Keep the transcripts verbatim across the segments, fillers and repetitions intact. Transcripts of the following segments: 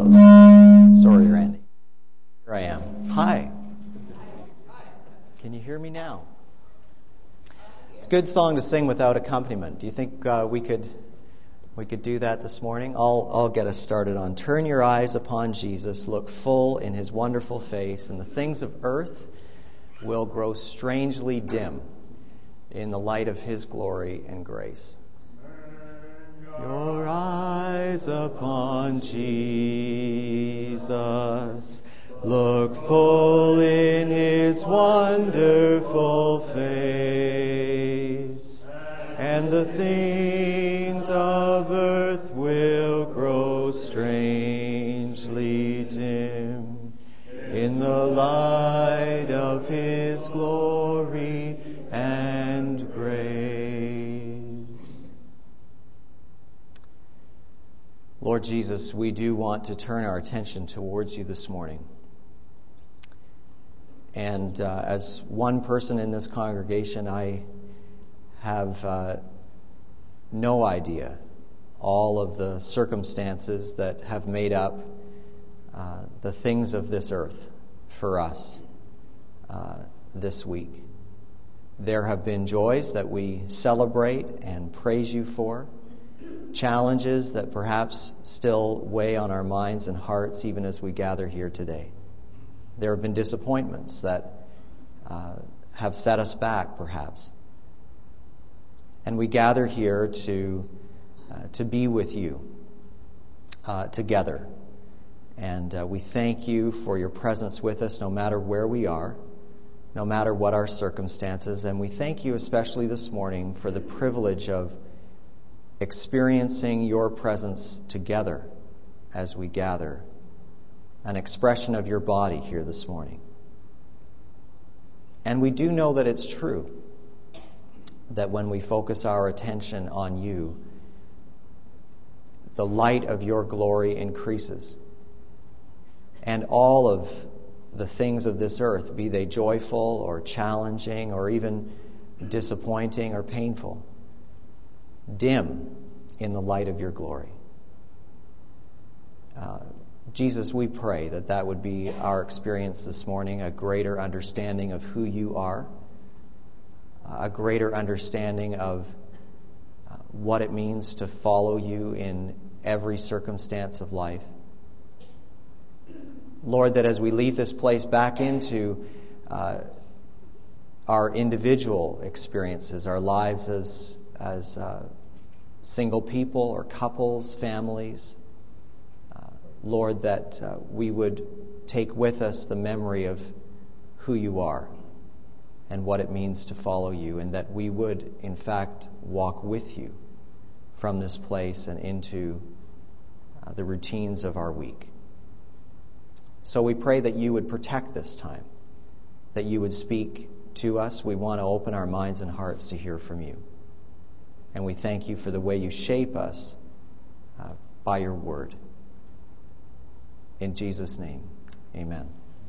those. Sorry, Randy. Here I am. Hi. Can you hear me now? It's a good song to sing without accompaniment. Do you think uh, we could we could do that this morning? I'll I'll get us started on Turn Your Eyes Upon Jesus, Look Full in His Wonderful Face, and the things of earth will grow strangely dim in the light of His glory and grace. Your eyes upon Jesus, look full in His wonderful face, and the things of earth will grow strangely dim in the light of His glory and grace. Lord Jesus, we do want to turn our attention towards You this morning. And uh, as one person in this congregation, I have uh, no idea all of the circumstances that have made up uh, the things of this earth for us uh, this week. There have been joys that we celebrate and praise You for, challenges that perhaps still weigh on our minds and hearts even as we gather here today. There have been disappointments that uh, have set us back, perhaps. And we gather here to uh, to be with You uh, together. And uh, we thank You for Your presence with us no matter where we are, no matter what our circumstances. And we thank You especially this morning for the privilege of experiencing Your presence together as we gather, an expression of Your body here this morning. And we do know that it's true that when we focus our attention on You, the light of Your glory increases. And all of the things of this earth, be they joyful or challenging or even disappointing or painful, dim in the light of Your glory. Uh, Jesus, we pray that that would be our experience this morning, a greater understanding of who You are, a greater understanding of uh, what it means to follow You in every circumstance of life. Lord, that as we leave this place back into uh, our individual experiences, our lives as as uh, single people or couples, families, uh, Lord, that uh, we would take with us the memory of who You are and what it means to follow You, and that we would, in fact, walk with You from this place and into uh, the routines of our week. So we pray that You would protect this time, that You would speak to us. We want to open our minds and hearts to hear from You. And we thank You for the way You shape us uh, by Your word. In Jesus' name, amen.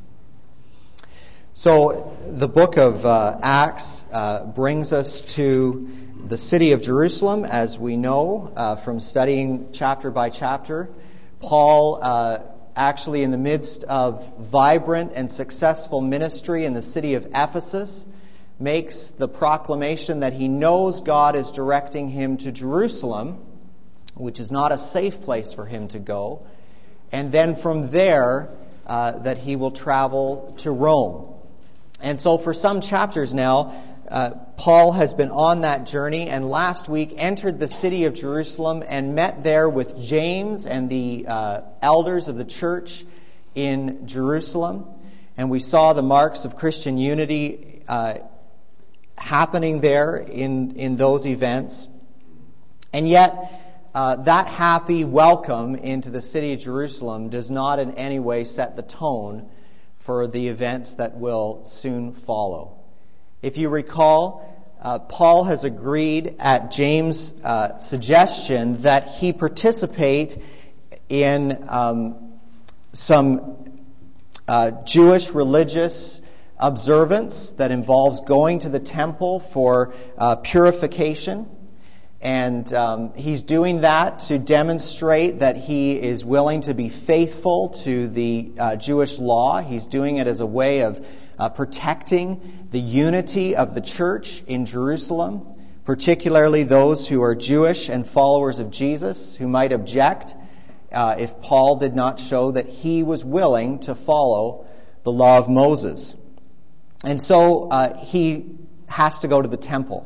So the book of uh, Acts uh, brings us to the city of Jerusalem, as we know uh, from studying chapter by chapter. Paul, uh, actually in the midst of vibrant and successful ministry in the city of Ephesus, makes the proclamation that he knows God is directing him to Jerusalem, which is not a safe place for him to go, and then from there uh, that he will travel to Rome. And so for some chapters now, uh, Paul has been on that journey, and last week entered the city of Jerusalem and met there with James and the uh, elders of the church in Jerusalem. And we saw the marks of Christian unity uh, happening there in, in those events. And yet, uh, that happy welcome into the city of Jerusalem does not in any way set the tone for the events that will soon follow. If you recall, uh, Paul has agreed at James' uh, suggestion that he participate in um, some uh, Jewish religious observance that involves going to the temple for uh, purification. And um, he's doing that to demonstrate that he is willing to be faithful to the uh, Jewish law. He's doing it as a way of uh, protecting the unity of the church in Jerusalem, particularly those who are Jewish and followers of Jesus, who might object uh, if Paul did not show that he was willing to follow the law of Moses. And so uh, he has to go to the temple.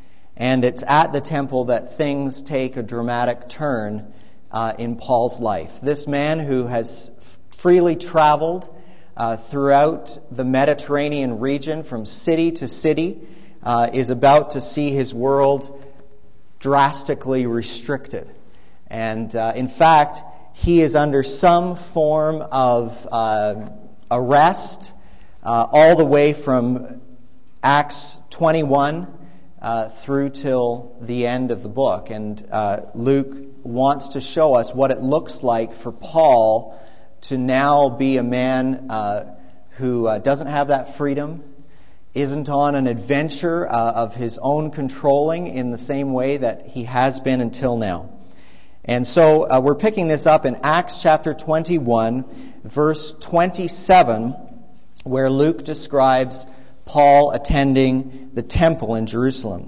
And it's at the temple that things take a dramatic turn uh, in Paul's life. This man who has freely traveled uh, throughout the Mediterranean region from city to city uh, is about to see his world drastically restricted. And uh, in fact, he is under some form of uh, arrest uh, all the way from Acts twenty-one Uh, through till the end of the book. And uh, Luke wants to show us what it looks like for Paul to now be a man uh, who uh, doesn't have that freedom, isn't on an adventure uh, of his own controlling in the same way that he has been until now. And so uh, we're picking this up in Acts chapter twenty-one, verse twenty-seven, where Luke describes Paul attending the temple in Jerusalem.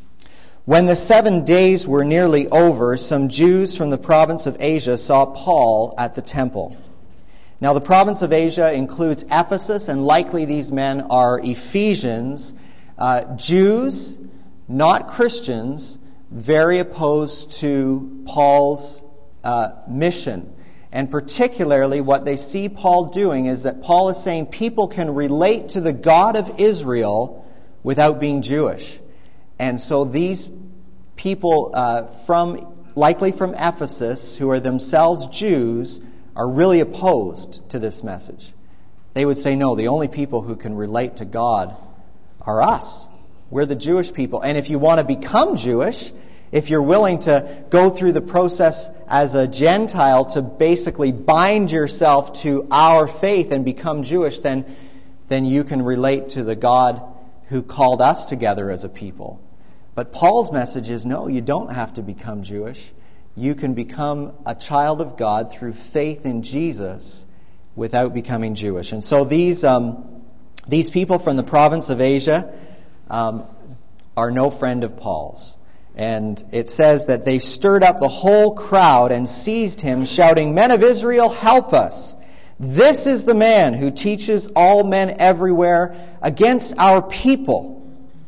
When the seven days were nearly over, some Jews from the province of Asia saw Paul at the temple. Now, the province of Asia includes Ephesus, and likely these men are Ephesians, uh, Jews, not Christians, very opposed to Paul's uh, mission. And particularly what they see Paul doing is that Paul is saying people can relate to the God of Israel without being Jewish. And so these people uh, from, likely from Ephesus, who are themselves Jews, are really opposed to this message. They would say, no, the only people who can relate to God are us. We're the Jewish people. And if you want to become Jewish, if you're willing to go through the process as a Gentile to basically bind yourself to our faith and become Jewish, then, then you can relate to the God who called us together as a people. But Paul's message is, no, you don't have to become Jewish. You can become a child of God through faith in Jesus without becoming Jewish. And so these um, these people from the province of Asia um, are no friend of Paul's. And it says that they stirred up the whole crowd and seized him, shouting, "Men of Israel, help us! This is the man who teaches all men everywhere against our people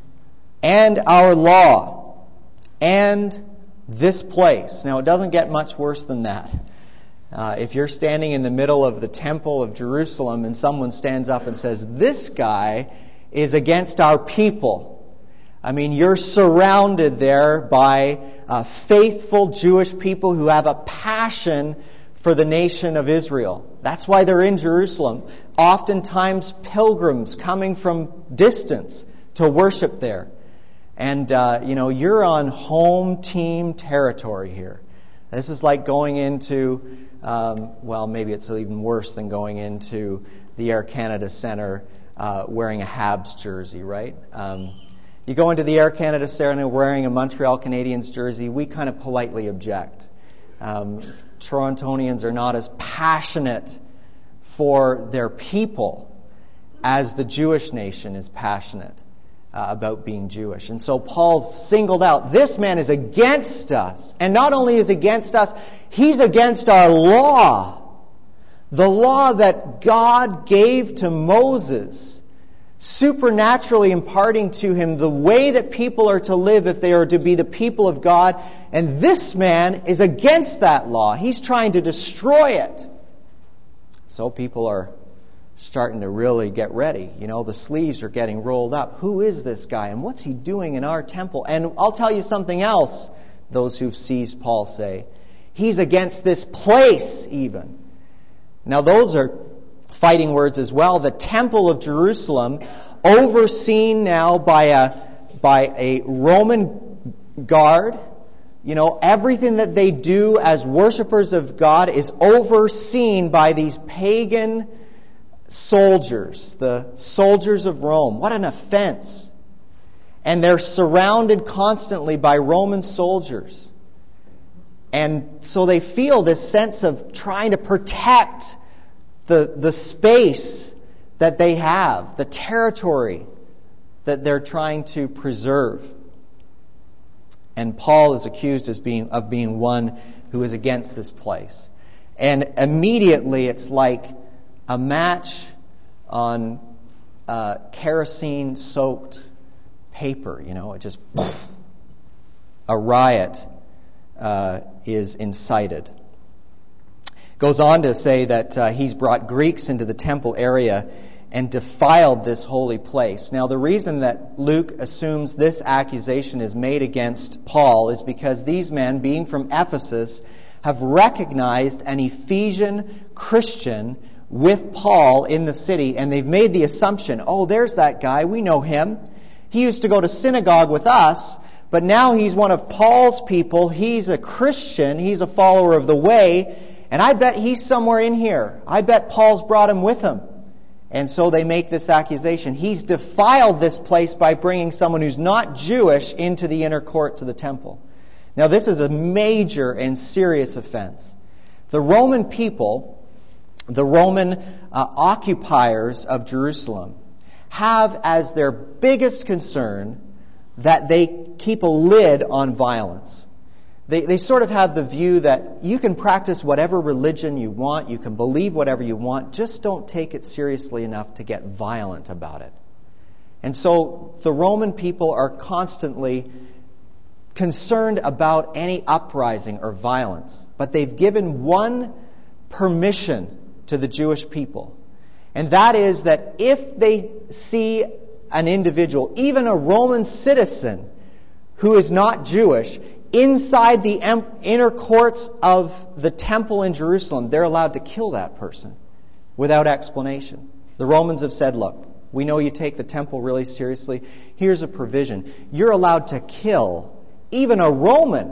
and our law and this place." Now, it doesn't get much worse than that. Uh, if you're standing in the middle of the temple of Jerusalem and someone stands up and says, "This guy is against our people," I mean, you're surrounded there by uh, faithful Jewish people who have a passion for the nation of Israel. That's why they're in Jerusalem. Oftentimes pilgrims coming from distance to worship there. And, uh, you know, you're on home team territory here. This is like going into, um, well, maybe it's even worse than going into the Air Canada Centre uh, wearing a Habs jersey, right? Um, you go into the Air Canada Centre wearing a Montreal Canadiens jersey, we kind of politely object. Um, Torontonians are not as passionate for their people as the Jewish nation is passionate uh, about being Jewish. And so Paul's singled out, this man is against us. And not only is against us, he's against our law. The law that God gave to Moses, supernaturally imparting to him the way that people are to live if they are to be the people of God. And this man is against that law. He's trying to destroy it. So people are starting to really get ready. You know, the sleeves are getting rolled up. Who is this guy? And what's he doing in our temple? And I'll tell you something else, those who've seized Paul say. He's against this place even. Now those are fighting words as well. The temple of Jerusalem, overseen now by a, by a Roman guard. You know, everything that they do as worshipers of God is overseen by these pagan soldiers, the soldiers of Rome. What an offense. And they're surrounded constantly by Roman soldiers. And so they feel this sense of trying to protect the, the space that they have, the territory that they're trying to preserve. And Paul is accused as being, of being one who is against this place. And immediately it's like a match on uh, kerosene-soaked paper. You know, it just... a riot uh, is incited. Goes on to say that uh, he's brought Greeks into the temple area and defiled this holy place. Now, the reason that Luke assumes this accusation is made against Paul is because these men, being from Ephesus, have recognized an Ephesian Christian with Paul in the city, and they've made the assumption, oh, there's that guy, we know him. He used to go to synagogue with us, but now he's one of Paul's people. He's a Christian. He's a follower of the way, and I bet he's somewhere in here. I bet Paul's brought him with him. And so they make this accusation. He's defiled this place by bringing someone who's not Jewish into the inner courts of the temple. Now, this is a major and serious offense. The Roman people, the Roman uh, occupiers of Jerusalem, have as their biggest concern that they keep a lid on violence. They, they sort of have the view that you can practice whatever religion you want, you can believe whatever you want, just don't take it seriously enough to get violent about it. And so the Roman people are constantly concerned about any uprising or violence. But they've given one permission to the Jewish people. And that is that if they see an individual, even a Roman citizen who is not Jewish, inside the inner courts of the temple in Jerusalem, they're allowed to kill that person without explanation. The Romans have said, look, we know you take the temple really seriously. Here's a provision. You're allowed to kill even a Roman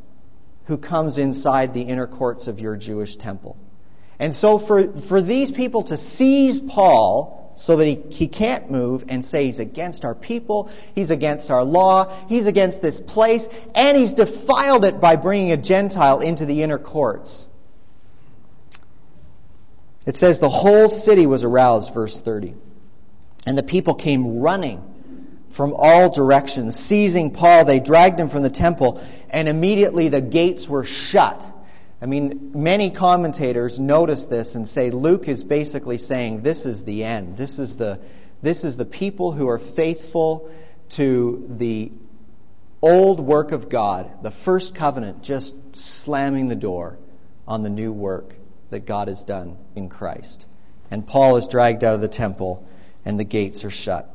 who comes inside the inner courts of your Jewish temple. And so for, for these people to seize Paul so that he, he can't move and say he's against our people, he's against our law, he's against this place, and he's defiled it by bringing a Gentile into the inner courts. It says the whole city was aroused, verse thirty. And the people came running from all directions. Seizing Paul, they dragged him from the temple, and immediately the gates were shut. I mean, many commentators notice this and say Luke is basically saying this is the end. This is the this is the people who are faithful to the old work of God, the first covenant, just slamming the door on the new work that God has done in Christ. And Paul is dragged out of the temple and the gates are shut.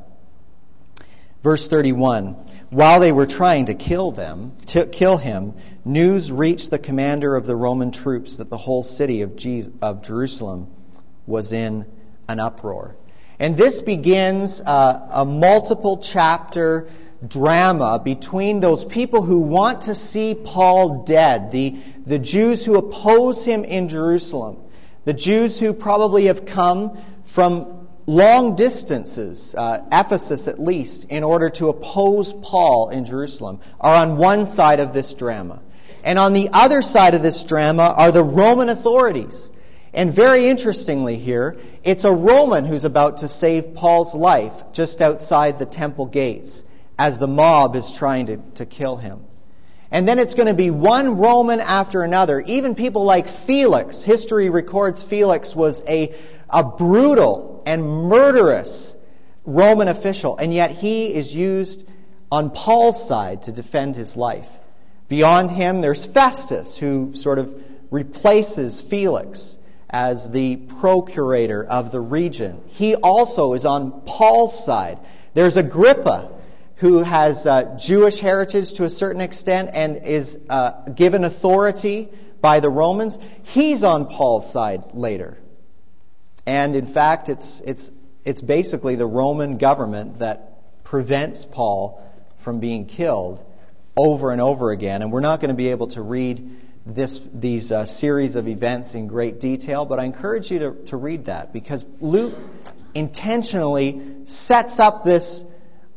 Verse thirty-one, while they were trying to kill them, to kill him, news reached the commander of the Roman troops that the whole city of, Je- of Jerusalem was in an uproar. And this begins uh, a multiple chapter drama between those people who want to see Paul dead, the, the Jews who oppose him in Jerusalem, the Jews who probably have come from long distances, uh, Ephesus at least, in order to oppose Paul in Jerusalem, are on one side of this drama. And on the other side of this drama are the Roman authorities. And very interestingly here, it's a Roman who's about to save Paul's life just outside the temple gates as the mob is trying to, to kill him. And then it's going to be one Roman after another. Even people like Felix. History records Felix was a, a brutal and murderous Roman official. And yet he is used on Paul's side to defend his life. Beyond him, there's Festus, who sort of replaces Felix as the procurator of the region. He also is on Paul's side. There's Agrippa, who has uh, Jewish heritage to a certain extent and is uh, given authority by the Romans. He's on Paul's side later. And in fact, it's it's it's basically the Roman government that prevents Paul from being killed over and over again. And we're not going to be able to read this these uh, series of events in great detail, but I encourage you to, to read that, because Luke intentionally sets up this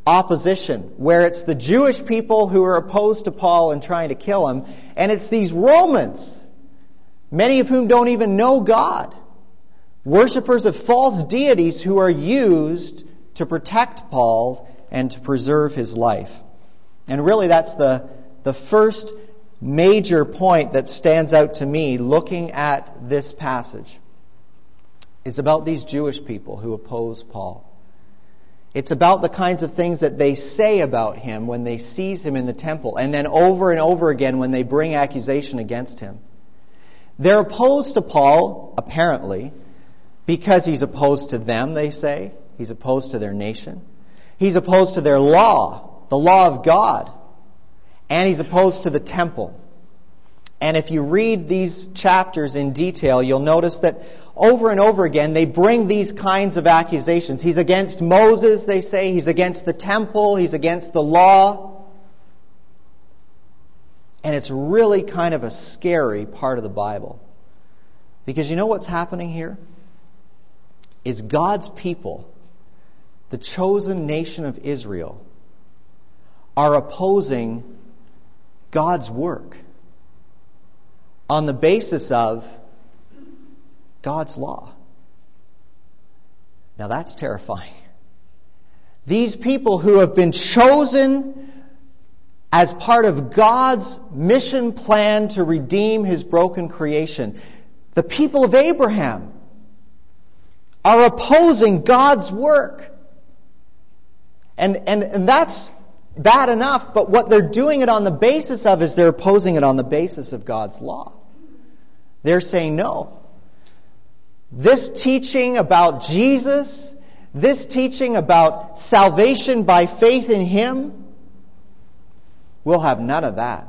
opposition, where it's the Jewish people who are opposed to Paul and trying to kill him, and it's these Romans, many of whom don't even know God, worshippers of false deities who are used to protect Paul and to preserve his life. And really that's the, the first major point that stands out to me looking at this passage. It's about these Jewish people who oppose Paul. It's about the kinds of things that they say about him when they seize him in the temple, and then over and over again when they bring accusation against him. They're opposed to Paul, apparently, because he's opposed to them, they say. He's opposed to their nation. He's opposed to their law, the law of God. And he's opposed to the temple. And if you read these chapters in detail, you'll notice that over and over again they bring these kinds of accusations. He's against Moses, they say. He's against the temple. He's against the law. And it's really kind of a scary part of the Bible. Because you know what's happening here? Is God's people, the chosen nation of Israel, are opposing God's work on the basis of God's law. Now that's terrifying. These people who have been chosen as part of God's mission plan to redeem His broken creation, the people of Abraham, are opposing God's work. And, and, and that's bad enough, but what they're doing it on the basis of is they're opposing it on the basis of God's law. They're saying, no, this teaching about Jesus, this teaching about salvation by faith in Him, we'll have none of that.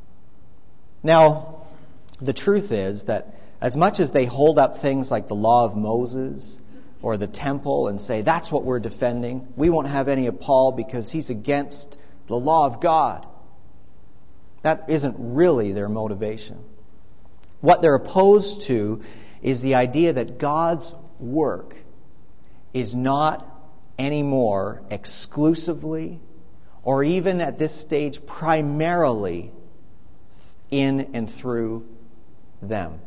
Now, the truth is that as much as they hold up things like the law of Moses or the temple and say, that's what we're defending, we won't have any of Paul because he's against the law of God. That isn't really their motivation. What they're opposed to is the idea that God's work is not anymore exclusively or even at this stage primarily in and through them.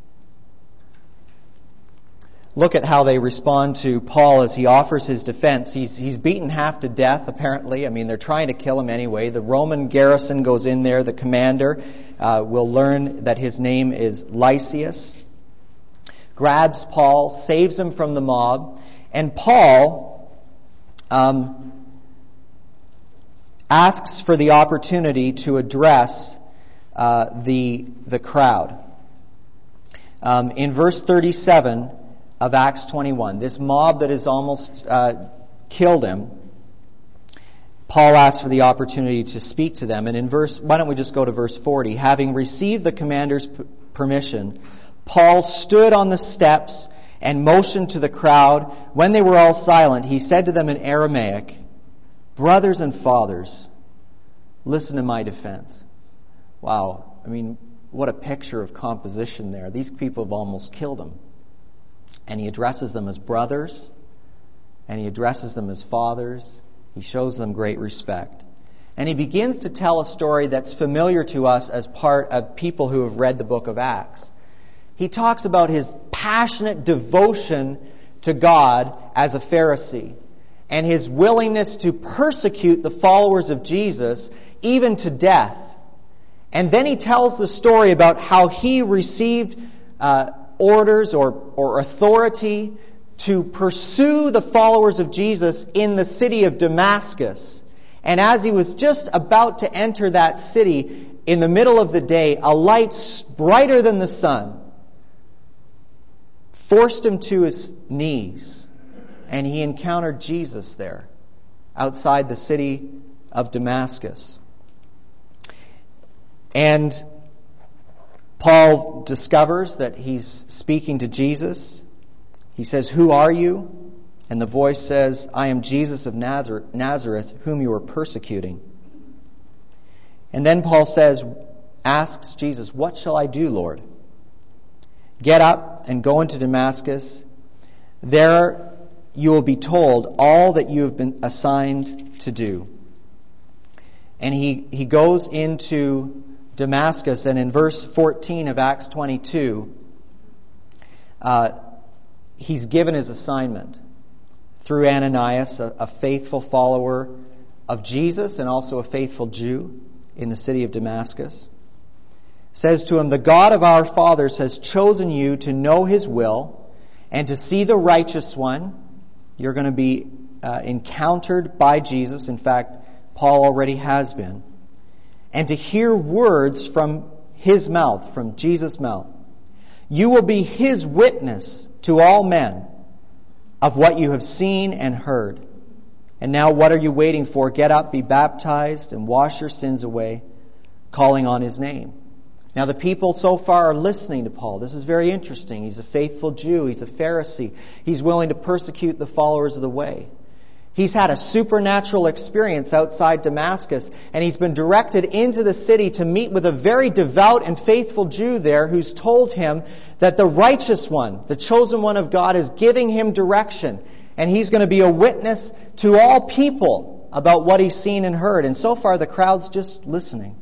Look at how they respond to Paul as he offers his defense. He's, he's beaten half to death, apparently. I mean, they're trying to kill him anyway. The Roman garrison goes in there. The commander, uh, will learn that his name is Lysias, grabs Paul, saves him from the mob. And Paul um, asks for the opportunity to address uh, the, the crowd. Um, in verse thirty-seven of Acts twenty-one, this mob that has almost uh, killed him, Paul asks for the opportunity to speak to them. And in verse, why don't we just go to verse forty? Having received the commander's p- permission, Paul stood on the steps and motioned to the crowd. When they were all silent, he said to them in Aramaic, "Brothers and fathers, listen to my defense." Wow, I mean, what a picture of composition there. These people have almost killed him. And he addresses them as brothers, and he addresses them as fathers. He shows them great respect. And he begins to tell a story that's familiar to us as part of people who have read the book of Acts. He talks about his passionate devotion to God as a Pharisee, and his willingness to persecute the followers of Jesus, even to death. And then he tells the story about how he received uh, orders or, or authority to pursue the followers of Jesus in the city of Damascus. And as he was just about to enter that city, in the middle of the day, a light brighter than the sun forced him to his knees. And he encountered Jesus there, outside the city of Damascus. And Paul discovers that he's speaking to Jesus. He says, "Who are you?" And the voice says, "I am Jesus of Nazareth, whom you are persecuting." And then Paul says, asks Jesus, "What shall I do, Lord?" "Get up and go into Damascus. There you will be told all that you have been assigned to do. And he, he goes into Damascus, and in verse fourteen of Acts twenty-two, uh, he's given his assignment through Ananias, a, a faithful follower of Jesus and also a faithful Jew in the city of Damascus. Says to him, "The God of our fathers has chosen you to know His will and to see the righteous one." You're going to be uh, encountered by Jesus. In fact, Paul already has been. "And to hear words from His mouth, from Jesus' mouth. You will be His witness to all men of what you have seen and heard. And now what are you waiting for? Get up, be baptized, and wash your sins away, calling on His name." Now the people so far are listening to Paul. This is very interesting. He's a faithful Jew. He's a Pharisee. He's willing to persecute the followers of the way. He's had a supernatural experience outside Damascus, and he's been directed into the city to meet with a very devout and faithful Jew there who's told him that the righteous one, the chosen one of God, is giving him direction, and he's going to be a witness to all people about what he's seen and heard. And so far the crowd's just listening.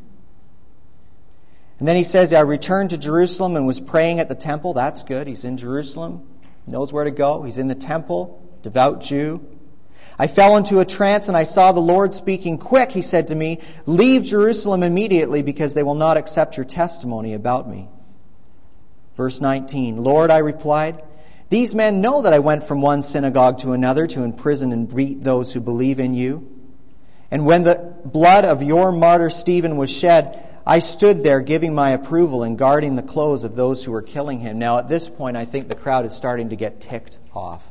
And then he says, "I returned to Jerusalem and was praying at the temple." That's good. He's in Jerusalem. He knows where to go. He's in the temple. Devout Jew. "I fell into a trance and I saw the Lord speaking. 'Quick,' He said to me, 'leave Jerusalem immediately because they will not accept your testimony about me.'" Verse nineteen, "Lord," I replied, "these men know that I went from one synagogue to another to imprison and beat those who believe in you. And when the blood of your martyr Stephen was shed, I stood there giving my approval and guarding the clothes of those who were killing him." Now at this point I think the crowd is starting to get ticked off.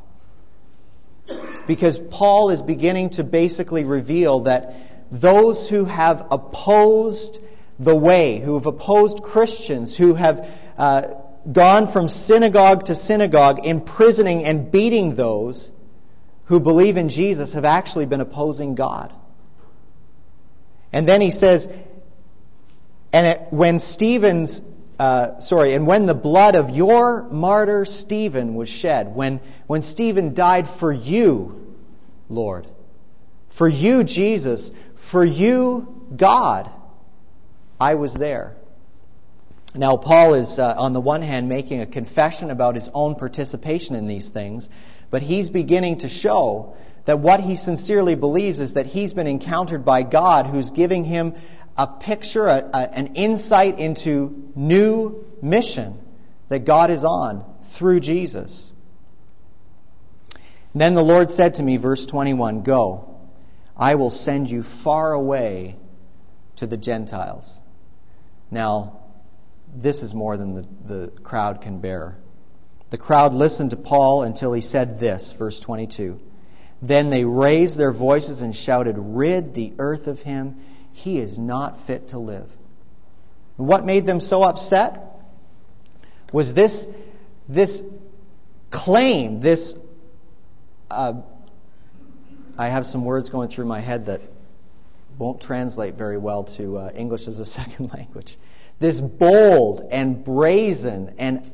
Because Paul is beginning to basically reveal that those who have opposed the way, who have opposed Christians, who have uh, gone from synagogue to synagogue, imprisoning and beating those who believe in Jesus, have actually been opposing God. And then he says, and it, when Stephen's, uh, sorry, and when the blood of your martyr Stephen was shed, when, when Stephen died for you, Lord, for you, Jesus, for you, God, I was there. Now, Paul is, uh, on the one hand, making a confession about his own participation in these things, but he's beginning to show that what he sincerely believes is that he's been encountered by God, who's giving him a picture, a, a, an insight into new mission that God is on through Jesus. Then the Lord said to me, verse twenty-one, "Go, I will send you far away to the Gentiles." Now, this is more than the, the crowd can bear. The crowd listened to Paul until he said this, verse twenty-two. "Then they raised their voices and shouted, 'Rid the earth of him. He is not fit to live.'" What made them so upset was this, this claim, this, uh, I have some words going through my head that won't translate very well to uh, English as a second language. This bold and brazen and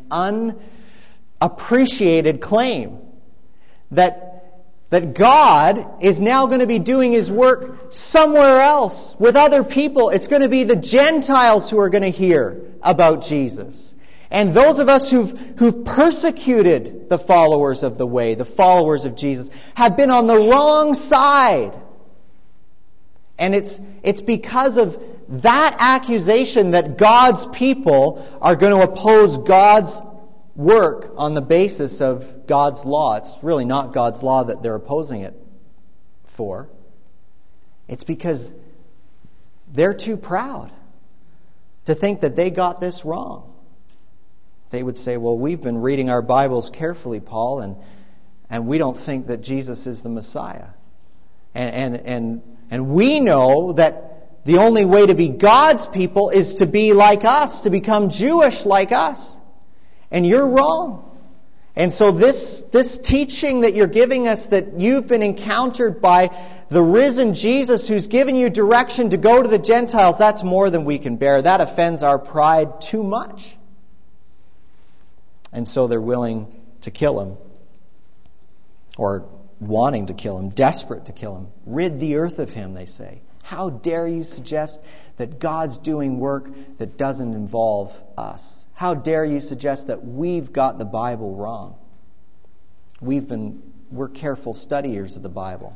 unappreciated claim that That God is now going to be doing His work somewhere else with other people. It's going to be the Gentiles who are going to hear about Jesus. And those of us who've, who've persecuted the followers of the way, the followers of Jesus, have been on the wrong side. And it's, it's because of that accusation that God's people are going to oppose God's work on the basis of God's law. It's really not God's law that they're opposing it for. It's because they're too proud to think that they got this wrong. They would say, "Well, we've been reading our Bibles carefully, Paul, and and we don't think that Jesus is the Messiah. And and and, and we know that the only way to be God's people is to be like us, to become Jewish like us. And you're wrong. And so this, this teaching that you're giving us, that you've been encountered by the risen Jesus who's given you direction to go to the Gentiles, that's more than we can bear. That offends our pride too much." And so they're willing to kill him. Or wanting to kill him, desperate to kill him. Rid the earth of him, they say. How dare you suggest that God's doing work that doesn't involve us? How dare you suggest that we've got the Bible wrong? We've been, we're careful studiers of the Bible.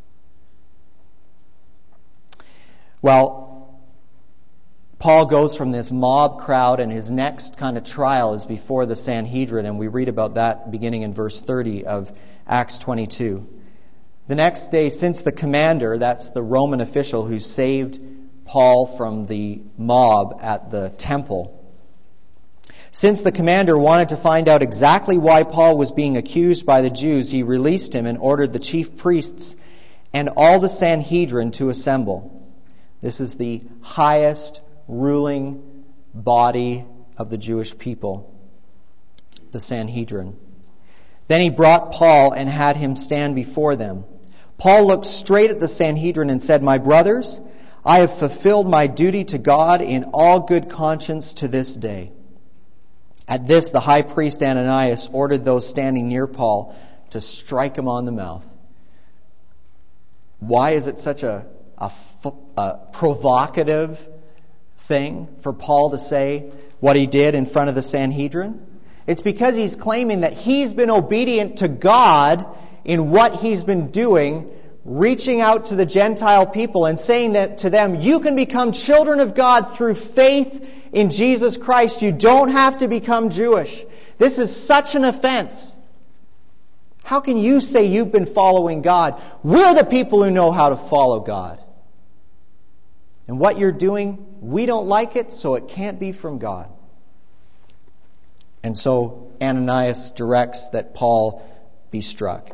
Well, Paul goes from this mob crowd, and his next kind of trial is before the Sanhedrin, and we read about that beginning in verse thirty of Acts twenty-two. The next day, since the commander, that's the Roman official who saved Paul from the mob at the temple, since the commander wanted to find out exactly why Paul was being accused by the Jews, he released him and ordered the chief priests and all the Sanhedrin to assemble. This is the highest ruling body of the Jewish people, the Sanhedrin. Then he brought Paul and had him stand before them. Paul looked straight at the Sanhedrin and said, "My brothers, I have fulfilled my duty to God in all good conscience to this day." At this, the high priest Ananias ordered those standing near Paul to strike him on the mouth. Why is it such a, a, a provocative thing for Paul to say what he did in front of the Sanhedrin? It's because he's claiming that he's been obedient to God in what he's been doing, reaching out to the Gentile people and saying that to them, you can become children of God through faith in Jesus Christ. You don't have to become Jewish. This is such an offense. How can you say you've been following God? We're the people who know how to follow God. And what you're doing, we don't like it, so it can't be from God. And so Ananias directs that Paul be struck.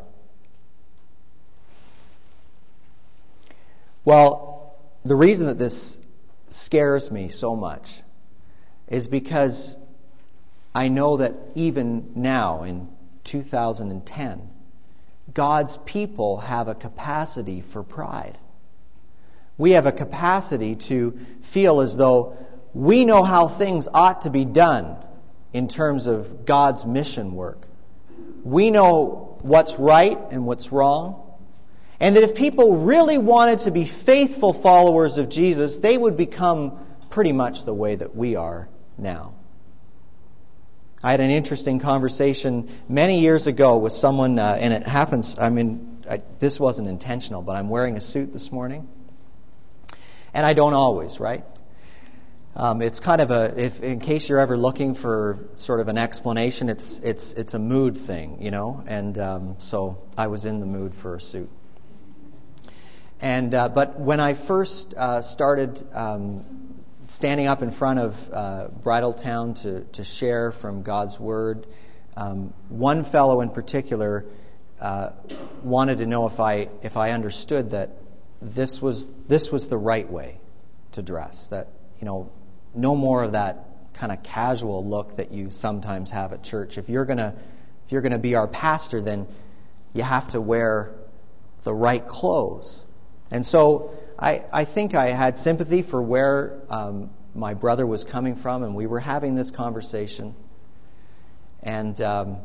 Well, the reason that this scares me so much is because I know that even now in two thousand ten, God's people have a capacity for pride. We have a capacity to feel as though we know how things ought to be done in terms of God's mission work. We know what's right and what's wrong. And that if people really wanted to be faithful followers of Jesus, they would become pretty much the way that we are now. I had an interesting conversation many years ago with someone, uh, and it happens, I mean, I, this wasn't intentional, but I'm wearing a suit this morning. And I don't always, right? Um, it's kind of a, if in case you're ever looking for sort of an explanation, it's it's it's a mood thing, you know. And um, so I was in the mood for a suit. And uh, but when I first uh, started um, standing up in front of uh, Bridletown to to share from God's Word, um, one fellow in particular uh, wanted to know if I if I understood that this was this was the right way to dress. That, you know, no more of that kind of casual look that you sometimes have at church. If you're gonna if you're gonna be our pastor, then you have to wear the right clothes. And so I, I think I had sympathy for where um, my brother was coming from, and we were having this conversation. And um,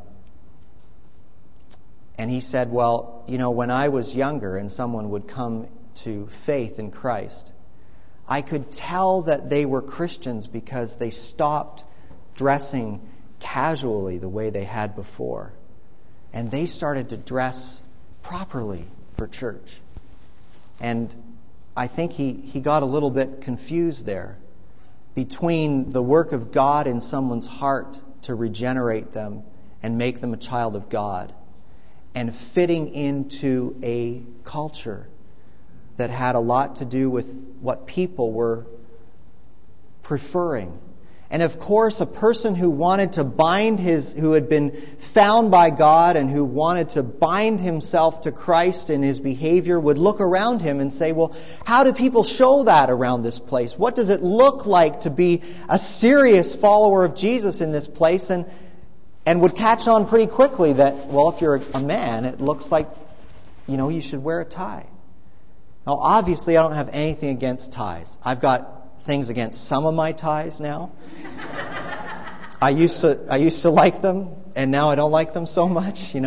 and he said, well, you know, when I was younger and someone would come to faith in Christ, I could tell that they were Christians because they stopped dressing casually the way they had before. And they started to dress properly for church. And I think he, he got a little bit confused there between the work of God in someone's heart to regenerate them and make them a child of God, and fitting into a culture that had a lot to do with what people were preferring. And of course, a person who wanted to bind his, who had been found by God and who wanted to bind himself to Christ in his behavior would look around him and say, well, how do people show that around this place? What does it look like to be a serious follower of Jesus in this place? And and would catch on pretty quickly that, well, if you're a man, it looks like, you know, you should wear a tie. Now, obviously, I don't have anything against ties. I've got things against some of my ties now. I used to I used to like them, and now I don't like them so much, you know.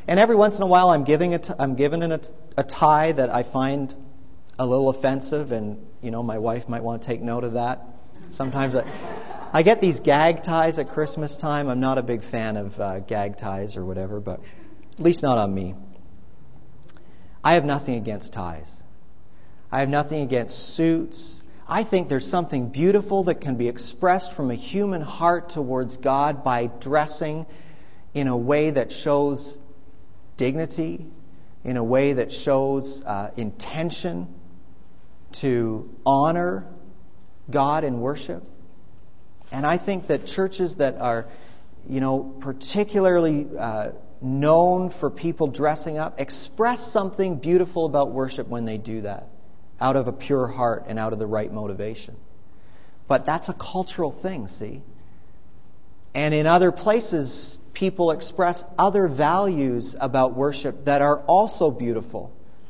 And every once in a while, I'm giving a t- I'm given a, a tie that I find a little offensive, and you know, my wife might want to take note of that. Sometimes I, I get these gag ties at Christmas time. I'm not a big fan of uh, gag ties or whatever, but at least not on me. I have nothing against ties. I have nothing against suits. I think there's something beautiful that can be expressed from a human heart towards God by dressing in a way that shows dignity, in a way that shows uh, intention to honor God in worship. And I think that churches that are, you know, particularly uh, known for people dressing up express something beautiful about worship when they do that, out of a pure heart and out of the right motivation. But that's a cultural thing, see? And in other places, people express other values about worship that are also beautiful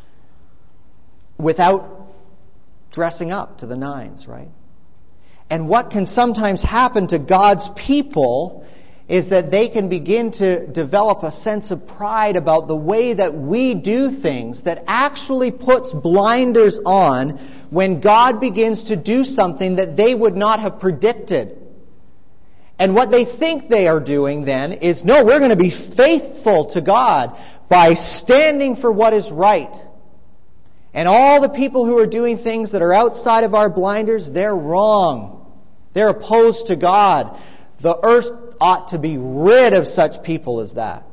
without dressing up to the nines, right? And what can sometimes happen to God's people is that they can begin to develop a sense of pride about the way that we do things that actually puts blinders on when God begins to do something that they would not have predicted. And what they think they are doing then is, no, we're going to be faithful to God by standing for what is right. And all the people who are doing things that are outside of our blinders, they're wrong. They're opposed to God. The earth ought to be rid of such people as that.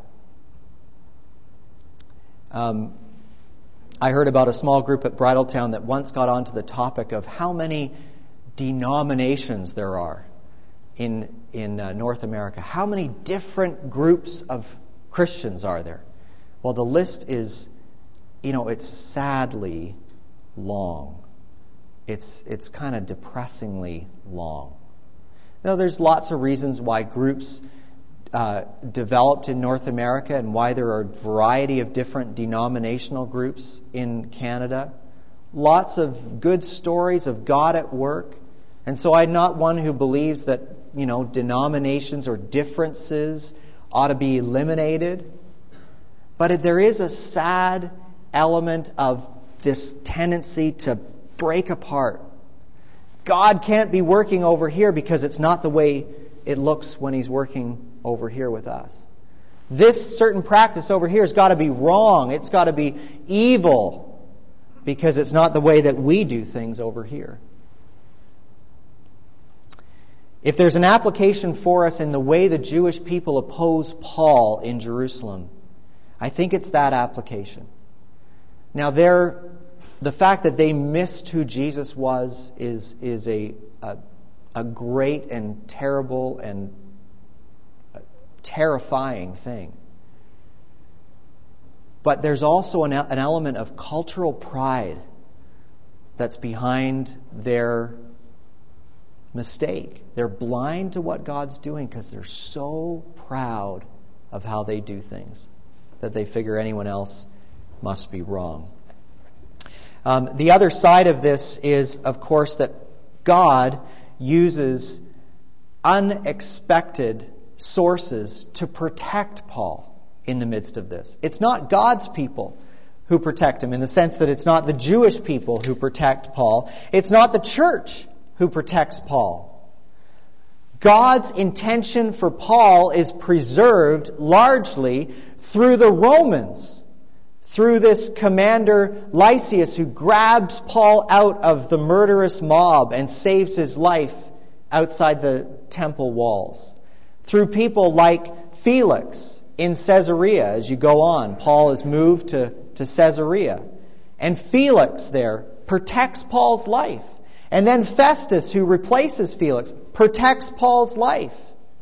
Um, I heard about a small group at Bridletown that once got onto the topic of how many denominations there are in in uh, North America. How many different groups of Christians are there? Well, the list is, you know, it's sadly long. It's it's kind of depressingly long. Now, there's lots of reasons why groups uh, developed in North America and why there are a variety of different denominational groups in Canada. Lots of good stories of God at work. And so I'm not one who believes that, you know, denominations or differences ought to be eliminated. But there is a sad element of this tendency to break apart. God can't be working over here because it's not the way it looks when He's working over here with us. This certain practice over here has got to be wrong. It's got to be evil because it's not the way that we do things over here. If there's an application for us in the way the Jewish people opposed Paul in Jerusalem, I think it's that application. Now, there, the fact that they missed who Jesus was is is a a, a great and terrible and terrifying thing. But there's also an, an element of cultural pride that's behind their mistake. They're blind to what God's doing because they're so proud of how they do things that they figure anyone else must be wrong. Um, the other side of this is, of course, that God uses unexpected sources to protect Paul in the midst of this. It's not God's people who protect him in the sense that it's not the Jewish people who protect Paul. It's not the church who protects Paul. God's intention for Paul is preserved largely through the Romans, through this commander Lysias who grabs Paul out of the murderous mob and saves his life outside the temple walls. Through people like Felix in Caesarea. As you go on, Paul is moved to, to Caesarea. And Felix there protects Paul's life. And then Festus, who replaces Felix, protects Paul's life.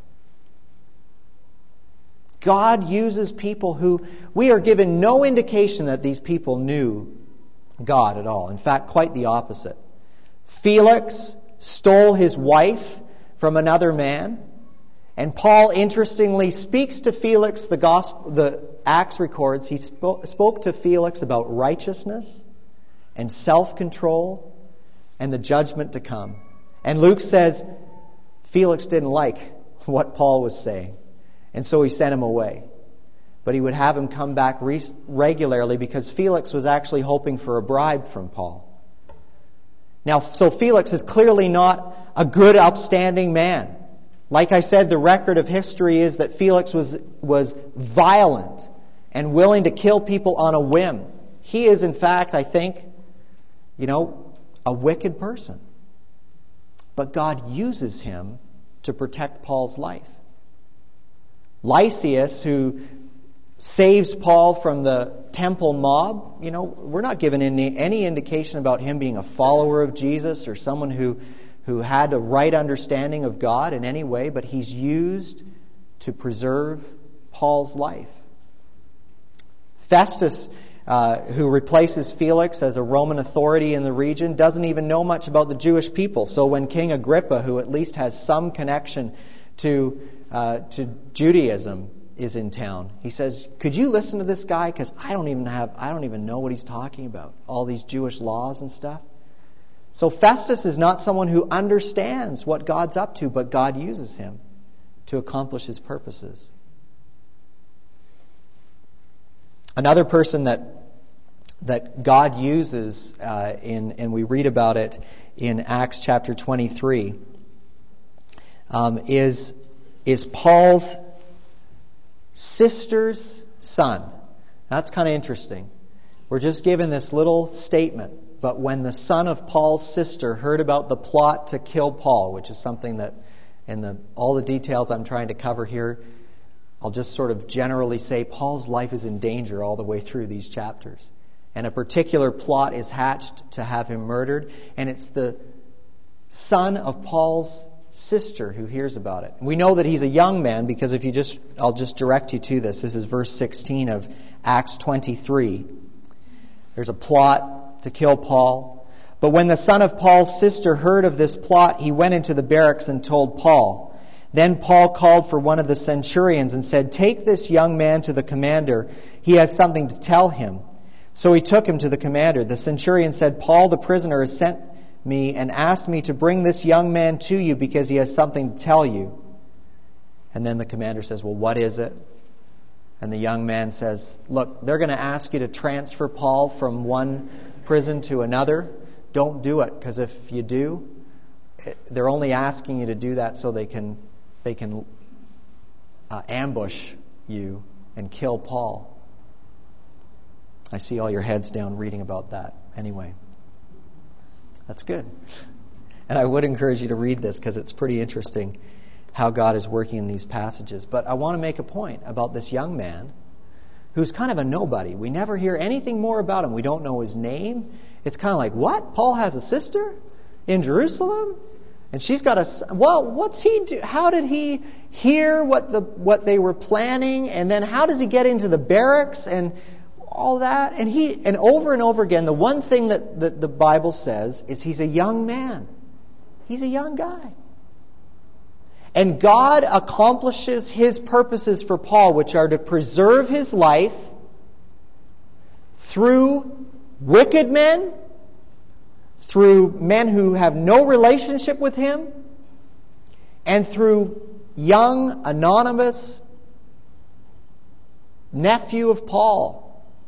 God uses people who, we are given no indication that these people knew God at all. In fact, quite the opposite. Felix stole his wife from another man. And Paul, interestingly, speaks to Felix, the gospel, the Acts records, he spoke, spoke to Felix about righteousness and self-control and the judgment to come. And Luke says Felix didn't like what Paul was saying. And so he sent him away. but he would have him come back re- regularly because Felix was actually hoping for a bribe from Paul. Now, so Felix is clearly not a good, upstanding man. Like I said, the record of history is that Felix was, was violent and willing to kill people on a whim. He is, in fact, I think, you know, a wicked person. But God uses him to protect Paul's life. Lysias, who saves Paul from the temple mob, you know, we're not given any, any indication about him being a follower of Jesus or someone who, who had a right understanding of God in any way, but he's used to preserve Paul's life. Festus, uh, who replaces Felix as a Roman authority in the region, doesn't even know much about the Jewish people. So when King Agrippa, who at least has some connection to uh, to Judaism, is in town, he says, "Could you listen to this guy? Because I don't even have, I don't even know what he's talking about. All these Jewish laws and stuff." So Festus is not someone who understands what God's up to, but God uses him to accomplish his purposes. Another person that that God uses, uh, in and we read about it in Acts chapter twenty-three, um, is is Paul's sister's son. That's kind of interesting. We're just given this little statement, but when the son of Paul's sister heard about the plot to kill Paul, which is something that in the all the details I'm trying to cover here, I'll just sort of generally say Paul's life is in danger all the way through these chapters. And a particular plot is hatched to have him murdered. And it's the son of Paul's sister who hears about it. We know that he's a young man because if you just, I'll just direct you to this. This is verse sixteen of Acts twenty-three. There's a plot to kill Paul. But when the son of Paul's sister heard of this plot, he went into the barracks and told Paul. Then Paul called for one of the centurions and said, "Take this young man to the commander. He has something to tell him." So he took him to the commander. The centurion said, "Paul the prisoner has sent me and asked me to bring this young man to you because he has something to tell you." And then the commander says, "Well, what is it?" And the young man says, "Look, they're going to ask you to transfer Paul from one prison to another. Don't do it, because if you do, they're only asking you to do that so they can they can uh, ambush you and kill Paul." I see all your heads down reading about that. Anyway, that's good. And I would encourage you to read this because it's pretty interesting how God is working in these passages. But I want to make a point about this young man who's kind of a nobody. We never hear anything more about him. We don't know his name. It's kind of like, what? Paul has a sister in Jerusalem? And she's got a... Well, what's he do? How did he hear what the what they were planning? And then how does he get into the barracks and all that? And he and over and over again, the one thing that, that the Bible says is he's a young man. He's a young guy. And God accomplishes His purposes for Paul, which are to preserve his life through wicked men, through men who have no relationship with him, and through young, anonymous nephew of Paul.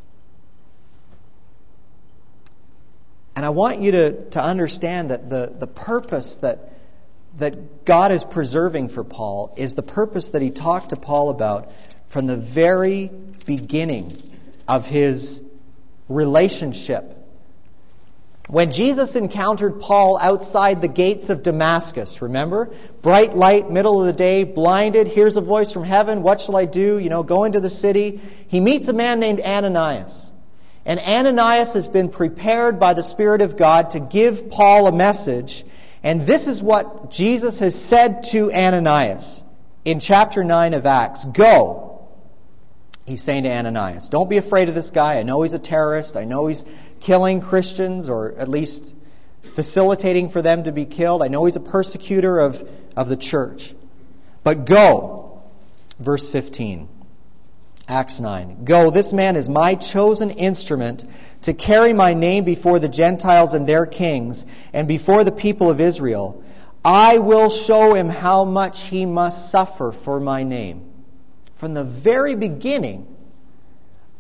And I want you to, to understand that the, the purpose that that God is preserving for Paul is the purpose that he talked to Paul about from the very beginning of his relationship. When Jesus encountered Paul outside the gates of Damascus, remember? Bright light, middle of the day, blinded, hears a voice from heaven, what shall I do? You know, go into the city. He meets a man named Ananias. And Ananias has been prepared by the Spirit of God to give Paul a message. And this is what Jesus has said to Ananias in chapter nine of Acts. Go, he's saying to Ananias. Don't be afraid of this guy. I know he's a terrorist. I know he's killing Christians, or at least facilitating for them to be killed. I know he's a persecutor of, of the church. But go, verse fifteen, Acts nine. Go, this man is my chosen instrument to carry my name before the Gentiles and their kings, and before the people of Israel. I will show him how much he must suffer for my name. From the very beginning,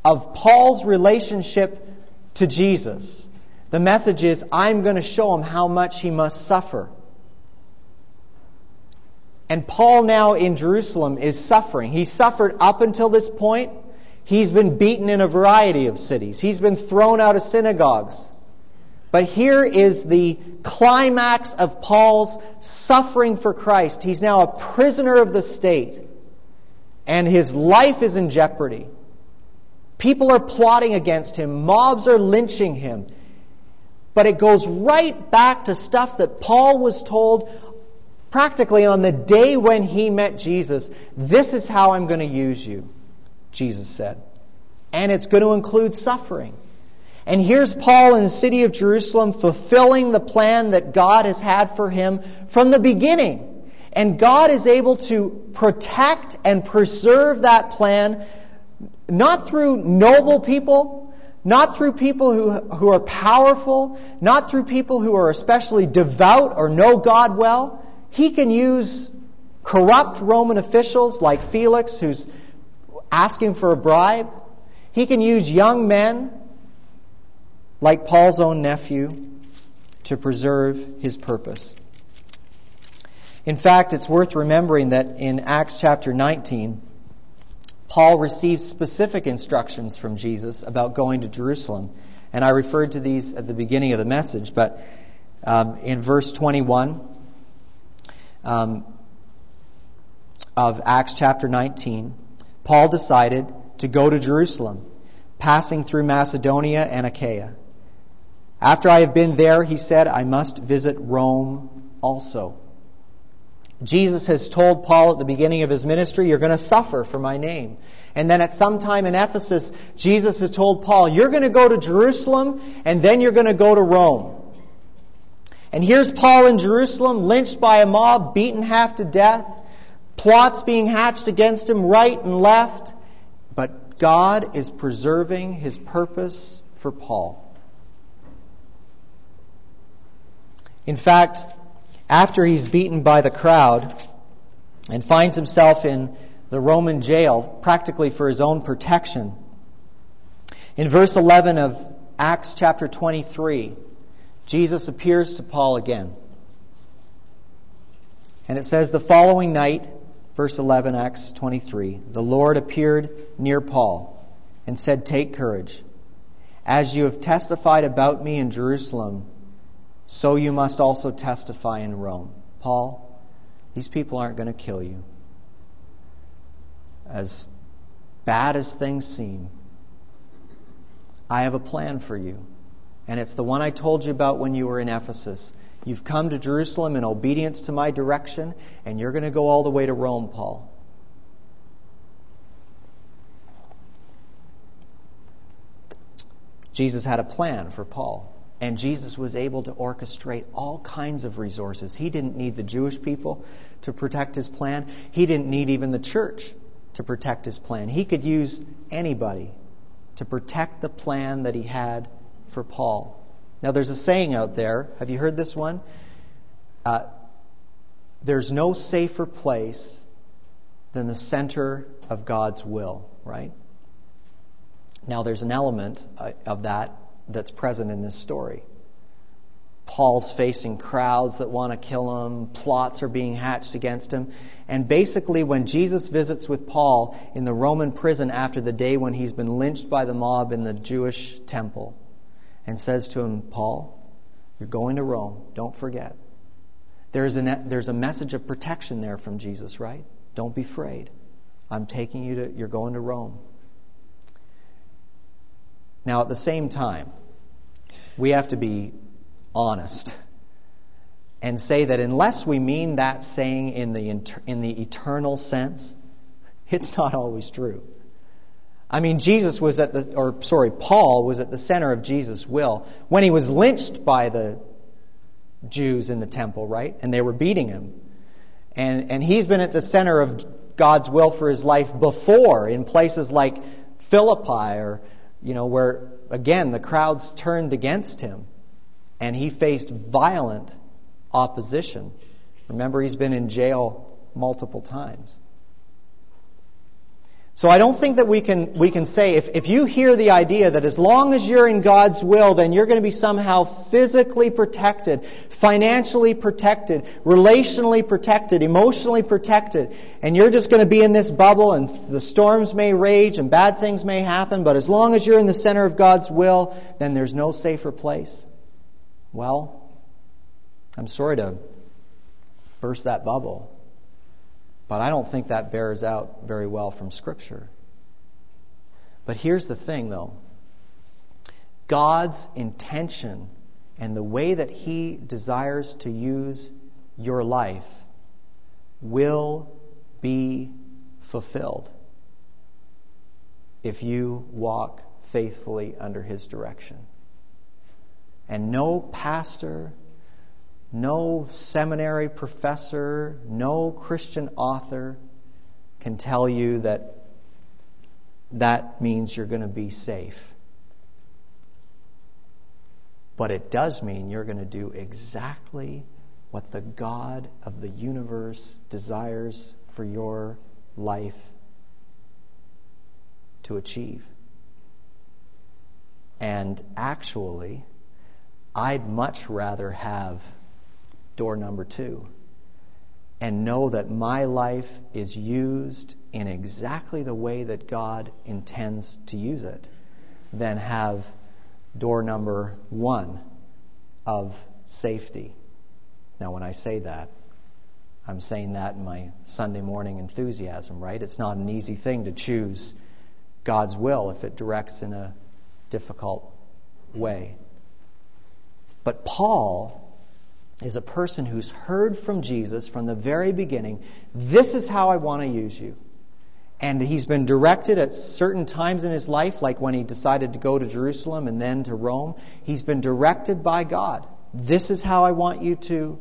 of Paul's relationship to Jesus. The message is, I'm going to show him how much he must suffer. And Paul now in Jerusalem is suffering. He suffered up until this point. He's been beaten in a variety of cities. He's been thrown out of synagogues. But here is the climax of Paul's suffering for Christ. He's now a prisoner of the state. And his life is in jeopardy. People are plotting against him. Mobs are lynching him. But it goes right back to stuff that Paul was told practically on the day when he met Jesus. This is how I'm going to use you, Jesus said. And it's going to include suffering. And here's Paul in the city of Jerusalem fulfilling the plan that God has had for him from the beginning. And God is able to protect and preserve that plan, not through noble people, not through people who, who are powerful, not through people who are especially devout or know God well. He can use corrupt Roman officials like Felix, who's asking for a bribe. He can use young men like Paul's own nephew to preserve his purpose. In fact, it's worth remembering that in Acts chapter nineteen, Paul receives specific instructions from Jesus about going to Jerusalem. And I referred to these at the beginning of the message, but um, in verse twenty-one um, of Acts chapter nineteen, Paul decided to go to Jerusalem, passing through Macedonia and Achaia. After I have been there, he said, I must visit Rome also. Jesus has told Paul at the beginning of his ministry, you're going to suffer for my name. And then at some time in Ephesus, Jesus has told Paul, you're going to go to Jerusalem and then you're going to go to Rome. And here's Paul in Jerusalem, lynched by a mob, beaten half to death, plots being hatched against him right and left. But God is preserving his purpose for Paul. In fact, after he's beaten by the crowd and finds himself in the Roman jail, practically for his own protection, in verse eleven of Acts chapter twenty-three, Jesus appears to Paul again. And it says, the following night, verse eleven, Acts twenty-three, the Lord appeared near Paul and said, take courage. As you have testified about me in Jerusalem, so you must also testify in Rome. Paul, these people aren't going to kill you. As bad as things seem, I have a plan for you. And it's the one I told you about when you were in Ephesus. You've come to Jerusalem in obedience to my direction, and you're going to go all the way to Rome, Paul. Jesus had a plan for Paul. And Jesus was able to orchestrate all kinds of resources. He didn't need the Jewish people to protect his plan. He didn't need even the church to protect his plan. He could use anybody to protect the plan that he had for Paul. Now, there's a saying out there. Have you heard this one? Uh, there's no safer place than the center of God's will, right? Now, there's an element of that that's present in this story. Paul's facing crowds that want to kill him. Plots are being hatched against him. And basically, when Jesus visits with Paul in the Roman prison after the day when he's been lynched by the mob in the Jewish temple, and says to him, Paul, you're going to Rome. Don't forget. There's a, there's a message of protection there from Jesus, right? Don't be afraid. I'm taking you to, you're going to Rome. Now, at the same time, we have to be honest and say that unless we mean that saying in the inter- in the eternal sense, it's not always true. I mean, Jesus was at the, or sorry, Paul was at the center of Jesus' will when he was lynched by the Jews in the temple, right? And they were beating him. And and he's been at the center of God's will for his life before in places like Philippi, or you know, where, again, the crowds turned against him and he faced violent opposition. Remember, he's been in jail multiple times. So I don't think that we can we can say, if, if you hear the idea that as long as you're in God's will, then you're going to be somehow physically protected, financially protected, relationally protected, emotionally protected, and you're just going to be in this bubble and the storms may rage and bad things may happen, but as long as you're in the center of God's will, then there's no safer place. Well, I'm sorry to burst that bubble, but I don't think that bears out very well from Scripture. But here's the thing, though. God's intention and the way that He desires to use your life will be fulfilled if you walk faithfully under His direction. And no pastor, no seminary professor, no Christian author can tell you that that means you're going to be safe. But it does mean you're going to do exactly what the God of the universe desires for your life to achieve. And actually, I'd much rather have door number two and know that my life is used in exactly the way that God intends to use it than have door number one of safety. Now, when I say that, I'm saying that in my Sunday morning enthusiasm, right? It's not an easy thing to choose God's will if it directs in a difficult way. But Paul is a person who's heard from Jesus from the very beginning, this is how I want to use you. And he's been directed at certain times in his life, like when he decided to go to Jerusalem and then to Rome. He's been directed by God. This is how I want you to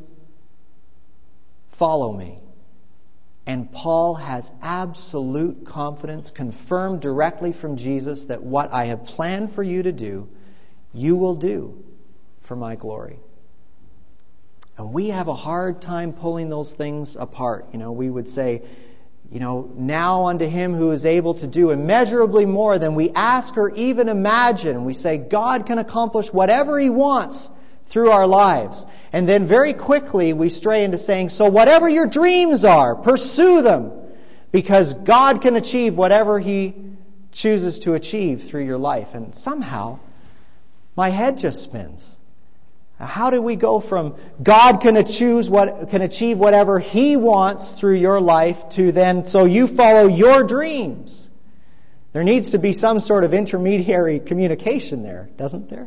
follow me. And Paul has absolute confidence, confirmed directly from Jesus, that what I have planned for you to do, you will do for my glory. And we have a hard time pulling those things apart. You know, we would say, you know, now unto Him who is able to do immeasurably more than we ask or even imagine. We say God can accomplish whatever He wants through our lives. And then very quickly we stray into saying, so whatever your dreams are, pursue them, because God can achieve whatever He chooses to achieve through your life. And somehow my head just spins. How do we go from God can achieve what can achieve whatever He wants through your life to then so you follow your dreams? There needs to be some sort of intermediary communication there, doesn't there?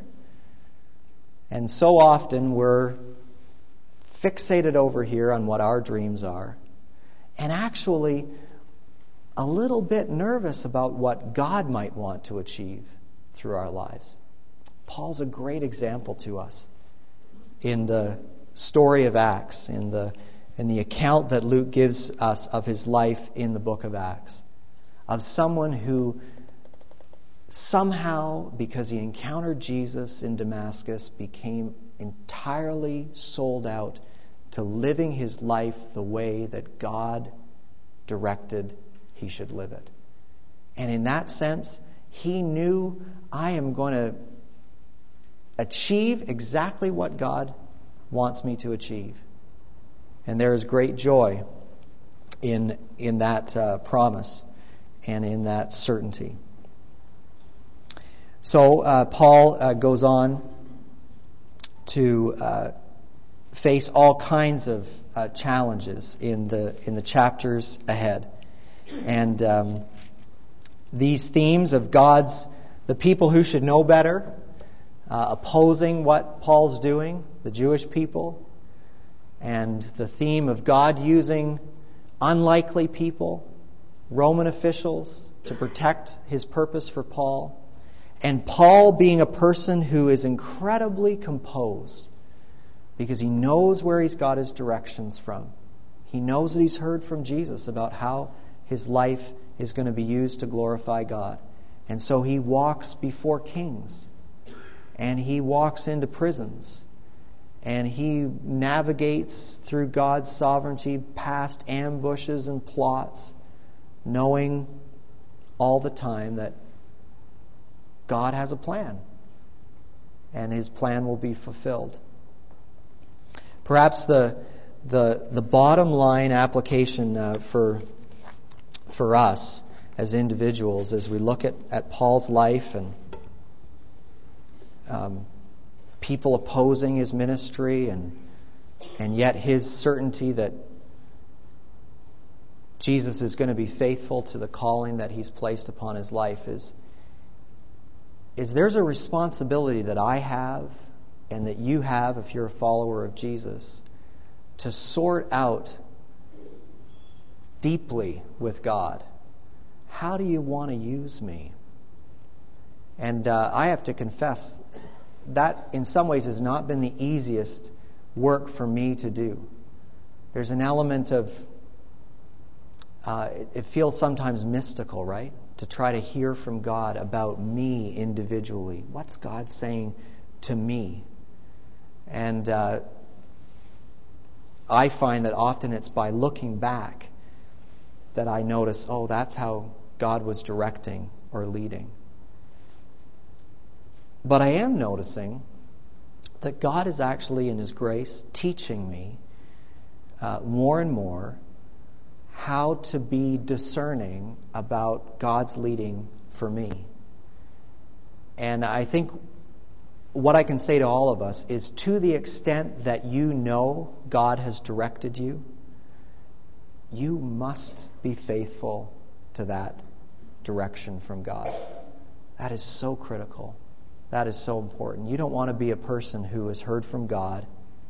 And so often we're fixated over here on what our dreams are, and actually a little bit nervous about what God might want to achieve through our lives. Paul's a great example to us in the story of Acts, in the in the account that Luke gives us of his life in the book of Acts, of someone who somehow, because he encountered Jesus in Damascus, became entirely sold out to living his life the way that God directed he should live it. And in that sense, he knew, I am going to achieve exactly what God wants me to achieve. And there is great joy in in that uh, promise and in that certainty. So uh, Paul uh, goes on to uh, face all kinds of uh, challenges in the in the chapters ahead, and um, these themes of God's the people who should know better, uh, opposing what Paul's doing, the Jewish people, and the theme of God using unlikely people, Roman officials, to protect His purpose for Paul. And Paul being a person who is incredibly composed because he knows where he's got his directions from. He knows that he's heard from Jesus about how his life is going to be used to glorify God. And so he walks before kings, and he walks into prisons, and he navigates through God's sovereignty past ambushes and plots, knowing all the time that God has a plan, and His plan will be fulfilled. Perhaps the the the bottom line application uh, for for us as individuals, as we look at, at Paul's life and um, people opposing his ministry, and and yet his certainty that Jesus is going to be faithful to the calling that He's placed upon his life, is is there's a responsibility that I have and that you have if you're a follower of Jesus to sort out deeply with God, how do you want to use me? And uh, I have to confess that in some ways has not been the easiest work for me to do. There's an element of uh, it, it feels sometimes mystical, right? To try to hear from God about me individually. What's God saying to me? And uh, I find that often it's by looking back that I notice, oh, that's how God was directing or leading. But I am noticing that God is actually in His grace teaching me uh, more and more how to be discerning about God's leading for me. And I think what I can say to all of us is, to the extent that you know God has directed you, you must be faithful to that direction from God. That is so critical. That is so important. You don't want to be a person who has heard from God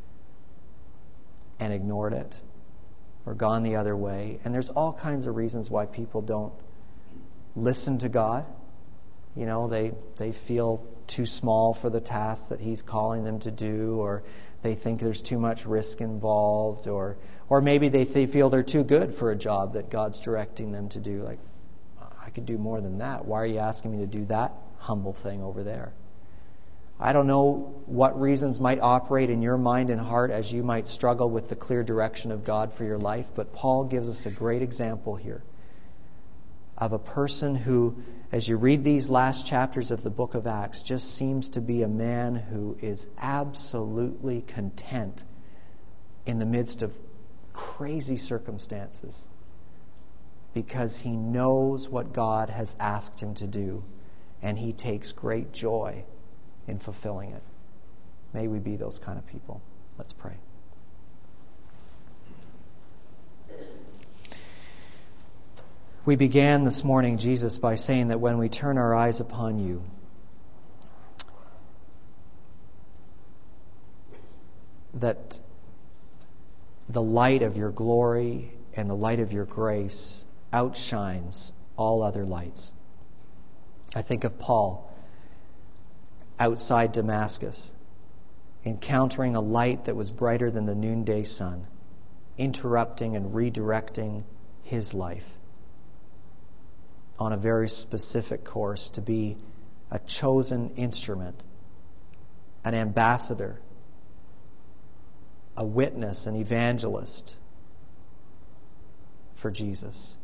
and ignored it or gone the other way. And there's all kinds of reasons why people don't listen to God. You know, they they feel too small for the task that He's calling them to do, or they think there's too much risk involved, or or maybe they, they feel they're too good for a job that God's directing them to do. Like, I could do more than that. Why are you asking me to do that humble thing over there? I don't know what reasons might operate in your mind and heart as you might struggle with the clear direction of God for your life, but Paul gives us a great example here of a person who, as you read these last chapters of the book of Acts, just seems to be a man who is absolutely content in the midst of crazy circumstances because he knows what God has asked him to do, and he takes great joy in fulfilling it. May we be those kind of people. Let's pray. We began this morning, Jesus, by saying that when we turn our eyes upon you, that the light of your glory and the light of your grace outshines all other lights. I think of Paul outside Damascus, encountering a light that was brighter than the noonday sun, interrupting and redirecting his life on a very specific course to be a chosen instrument, an ambassador, a witness, an evangelist for Jesus.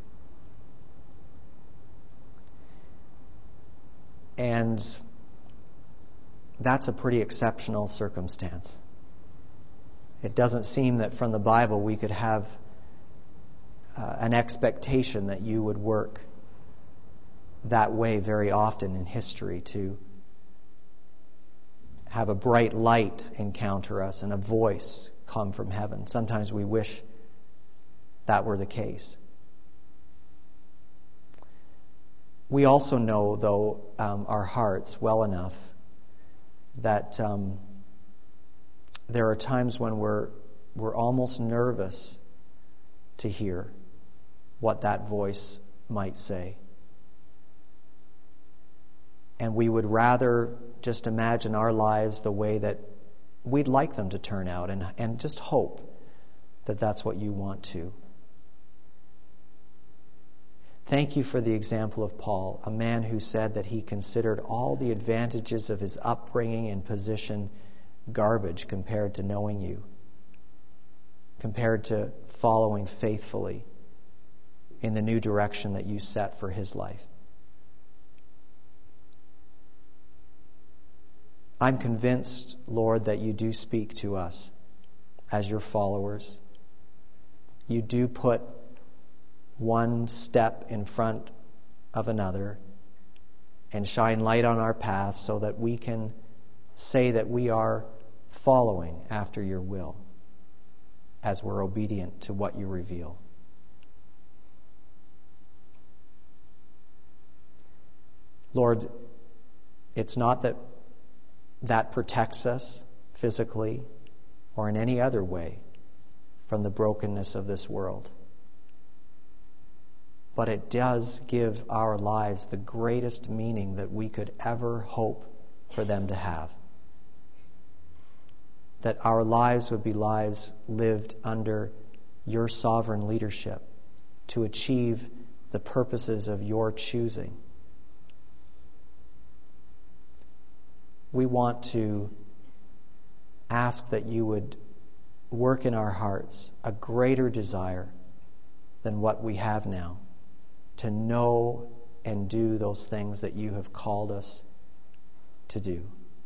And that's a pretty exceptional circumstance. It doesn't seem that from the Bible we could have uh, an expectation that you would work that way very often in history, to have a bright light encounter us and a voice come from heaven. Sometimes we wish that were the case. We also know, though, um, our hearts well enough that um, there are times when we're we're almost nervous to hear what that voice might say. And we would rather just imagine our lives the way that we'd like them to turn out, and, and just hope that that's what you want to. Thank you for the example of Paul, a man who said that he considered all the advantages of his upbringing and position garbage compared to knowing you, compared to following faithfully in the new direction that you set for his life. I'm convinced, Lord, that you do speak to us as your followers. You do put one step in front of another and shine light on our path so that we can say that we are following after your will as we're obedient to what you reveal. Lord, it's not that that protects us physically or in any other way from the brokenness of this world, but it does give our lives the greatest meaning that we could ever hope for them to have. That our lives would be lives lived under your sovereign leadership to achieve the purposes of your choosing. We want to ask that you would work in our hearts a greater desire than what we have now to know and do those things that you have called us to do.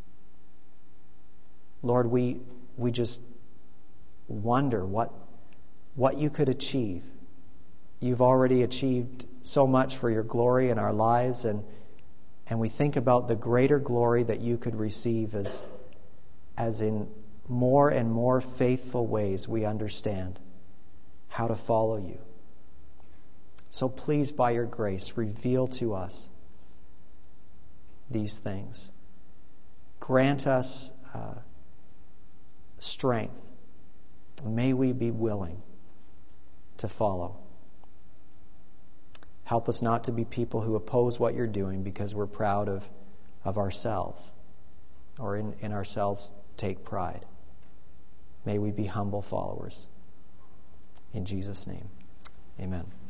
Lord, we we just wonder what what you could achieve. You've already achieved so much for your glory in our lives, and and we think about the greater glory that you could receive as as in more and more faithful ways we understand how to follow you. So please, by your grace, reveal to us these things. Grant us uh, strength. May we be willing to follow. Help us not to be people who oppose what you're doing because we're proud of, of ourselves or in, in ourselves take pride. May we be humble followers. In Jesus' name, amen.